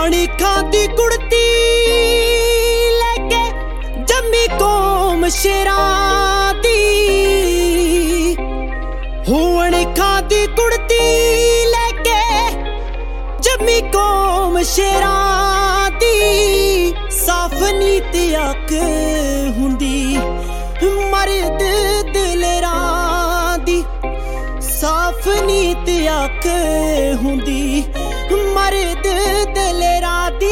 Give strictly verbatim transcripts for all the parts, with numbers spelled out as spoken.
ਅਣਿਖਾਂ ਦੀ ਕੁੜਤੀ ਲੈ ਕੇ ਜੰਮੀ ਕੌਮ ਸ਼ੇਰਾਂ ਦੀ। ਹੋ ਅਣਿਖਾਂ ਦੀ ਕੁੜਤੀ ਲੈ ਕੇ ਜੰਮੀ ਕੌਮ ਸ਼ੇਰਾਂ ਦੀ। ਸਾਫ ਨੀਤ ਅੱਖ ਹੁੰਦੀ ਮਰਦ ਦਿਲਰਾਂ ਦੀ। ਸਾਫ ਨੀਤ ਅੱਖ ਹੁੰਦੀ ਮਰਦ ਦਿਲਰਾਂ ਦੀ।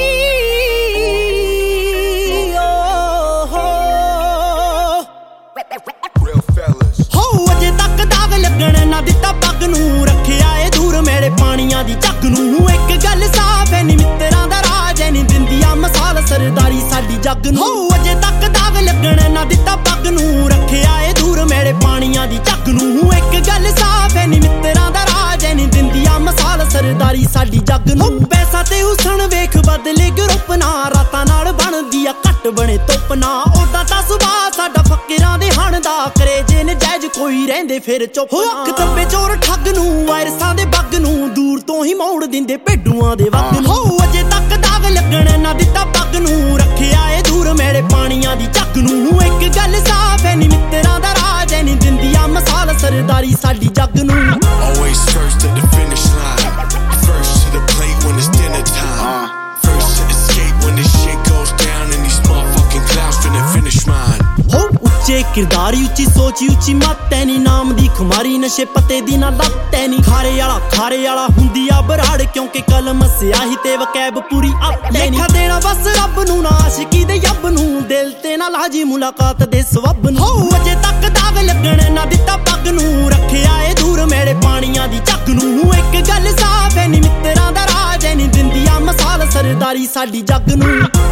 ਹੋ ਅਜੇ ਤੱਕ ਦਾਗ ਲੱਗਣ ਨਾ ਦਿੱਤਾ ਪੱਗ ਨੂੰ, ਰੱਖਿਆ ਏ ਦੂਰ ਮੇਰੇ ਪਾਣੀਆਂ ਦੀ ਝੱਗ ਨੂੰ। ਇੱਕ ਗੱਲ ਸਾਫ ਐ ਨੀ ਮਿੱਤਰਾਂ ਦਾ ਰਾਜ ਐ ਨੀ ਦਿੰਦੀਆਂ ਮਸਾਲ ਸਰਦਾਰੀ ਸਾਡੀ ਜੱਗ ਨੂੰ। ਹੋ ਅਜੇ ਤੱਕ ਦਾਗ ਲੱਗਣ ਨਾ ਦਿੱਤਾ ਪੱਗ ਨੂੰ, ਰੱਖਿਆ ਏ ਦੂਰ ਮੇਰੇ ਪਾਣੀਆਂ ਦੀ ਝੱਗ ਨੂੰ। ਇੱਕ ਗੱਲ ਸਾਫ ਐ ਨੀ ਮਿੱਤਰਾਂ ਦਾ ਰਾਜ ਐ ਨੀ ਦਿੰਦੀਆਂ ਮਸਾਲ ਸਰਦਾਰੀ ਸਾਡੀ ਜੱਗ ਨੂੰ। ਪੈਸਾ ਤੇ ਹੁਸਨ ਵੇਖ ਬਦਲੇ ਗਰੁੱਪ ਨਾ, ਰਾਤਾਂ ਨਾਲ ਬਣਦੀ ਆ ਘੱਟ ਬਣੇ ਧੁੱਪ ਨਾ। ਉਦਾਂ ਤਾਂ ਸੁਭਾਅ ਸਾਡਾ ਫਕੀਰਾਂ ਦੇ ਹਣ ਦਾ, ਕਰੇ ਜੇ ਨਜਾਇਜ਼ ਕੋਈ ਰਹਿੰਦੇ ਫਿਰ ਚੁੱਪ ਨਾ। ਅੱਖ ਦੱਬੇ ਚੋਰ ਠੱਗ ਨੂੰ, ਵਾਇਰਸਾਂ ਦੇ ਬੱਗ ਨੂੰ, ਦੂਰ ਤੋਂ ਹੀ ਮੋੜ ਦਿੰਦੇ ਭੇਡੂਆਂ ਦੇ ਵੱਗ ਨੂੰ। ਹੋ ਅਜੇ ਤੱਕ ਦਾਗ ਲੱਗਣ ਨਾ ਦਿੱਤਾ ਪੱਗ ਨੂੰ, ਰੱਖਿਆ ਏ ਦੂਰ ਮੇਰੇ ਪਾਣੀਆਂ ਦੀ ਝੱਗ ਨੂੰ। ਇੱਕ ਗੱਲ ਸਾਫ ਐ ਨੀ ਮਿੱਤਰਾਂ ਦਾ ਰਾਜ ਐ ਨੀ ਦਿੰਦੀਆਂ ਮਸਾਲ ਸਰਦਾਰੀ ਸਾਡੀ ਜੱਗ ਨੂੰ। Always first at the finish line, first to the plate when it's dinner time, first to escape when this shit goes down and these motherfucking clouds finna finish mine. ਹੋ ਉੱਚੇ ਕਿਰਦਾਰੀ ਉੱਚੀ ਸੋਚ ਉੱਚੀ ਮੱਤ ਐ ਨੀ, ਨਾਮ ਦੀ ਖੁਮਾਰੀ ਨਸ਼ੇ ਪੱਤੇ ਦੀ ਨਾ ਲੱਤ ਐ ਨੀ। ਖਾਰੇ ਵਾਲਾ ਖਾਰੇ ਵਾਲਾ ਹੁੰਦੀ ਆ ਬਰਾੜ, ਕਿਉਂਕਿ ਕਲਮ ਸਿਆਹੀ ਤੇ ਵਕੈਬ ਪੂਰੀ ਅੱਤ ਐ ਨੀ। ਦੇਣਾ ਬਸ ਰੱਬ ਨੂੰ ਨਾ ਆਸ਼ਿਕੀ ਦੇ ਯੱਬ ਨੂੰ, ਦਿਲ ਤੇ ਨਾ ਲਾਜੀ ਮੁਲਾਕਾਤ ਦੇ ਸਵੱਬ ਨੂੰ। ਹੋ ਅਜੇ ਤੱਕ ਦਾਗ ਲੱਗਣ ਨਾ ਦਿੱਤਾ ਪੱਗ ਨੂੰ, ਰੱਖਿਆ ਏ ਦੂਰ ਮੇਰੇ ਪਾਣੀਆਂ ਦੀ ਝੱਗ ਨੂੰ। ਇੱਕ ਗੱਲ ਸਾਫ ਐ ਨੀ ਮਿੱਤਰਾਂ ਦਾ ਰਾਜ ਐ ਨੀ ਦਿੰਦੀਆਂ ਮਸਾਲ ਸਰਦਾਰੀ ਸਾਡੀ ਜੱਗ ਨੂੰ।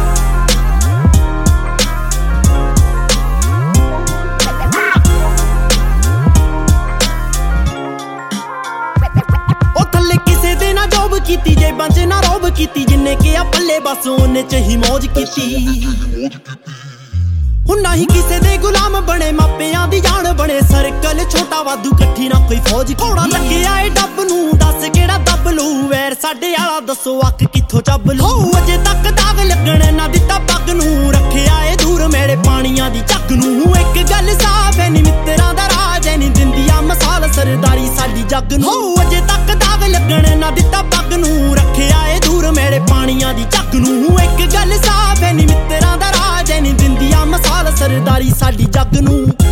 ਕੀਤੀ ਜੇਬਾਂ ਚ ਨਾ ਰੋਬ ਕੀਤੀ, ਜਿੰਨੇ ਕਿ ਆ ਪੱਲੇ ਬਸ ਉਹਨੇ ਚ ਹੀ ਮੌਜ ਕੀਤੀ। ਹੁਣ ਨਾ ਹੀ ਕਿਸੇ ਦੇ ਗੁਲਾਮ ਬਣੇ, ਮਾਪਿਆਂ ਦੀ ਜਾਨ ਬਣੇ, ਸਰਕਲ ਛੋਟਾ ਵਾਧੂ ਇਕੱਠੀ ਨਾ ਕੋਈ ਫੌਜ। ਘੋੜਾ ਲੱਗਿਆ ਏ ਡੱਬ ਨੂੰ, ਦੱਸ ਕਿਹੜਾ ਦੱਬ ਲੂ, ਵੈਰ ਸਾਡੇ ਵਾਲਾ ਦੱਸੋ ਅੱਖ ਕਿੱਥੋਂ ਚੱਬ ਲੂ। ਹੋ ਅਜੇ ਤੱਕ ਦਾਗ ਲੱਗਣ ਨਾ ਦਿੱਤਾ ਪੱਗ ਨੂੰ, ਰੱਖਿਆ ਏ ਦੂਰ ਮੇਰੇ ਪਾਣੀਆਂ ਦੀ ਝੱਗ ਨੂੰ। ਇੱਕ ਗੱਲ ਸਾਫ ਐ ਨੀ ਮਿੱਤਰਾਂ ਦਾ ਰਾਜ ਐ ਨੀ ਦਿੰਦੀਆਂ ਮਸਾਲ ਸਰਦਾਰੀ ਸਾਡੀ ਜੱਗ ਨੂੰ। ਹੋ ਅਜੇ ਤੱਕ ਦਾਗ ਲੱਗਣ ਨਾ ਦਿੱਤਾ ਪੱਗ ਨੂੰ, ਰੱਖਿਆ ਏ ਦੂਰ ਮੇਰੇ ਪਾਣੀਆਂ ਦੀ ਝੱਗ ਨੂੰ। ਇੱਕ ਗੱਲ ਸਾਫ ਐ ਨੀ ਮਿੱਤਰਾਂ ਦਾ ਰਾਜ ਐ ਨੀ ਦਿੰਦੀਆਂ ਮਸਾਲ ਸਰਦਾਰੀ ਸਾਡੀ ਜੱਗ ਨੂੰ।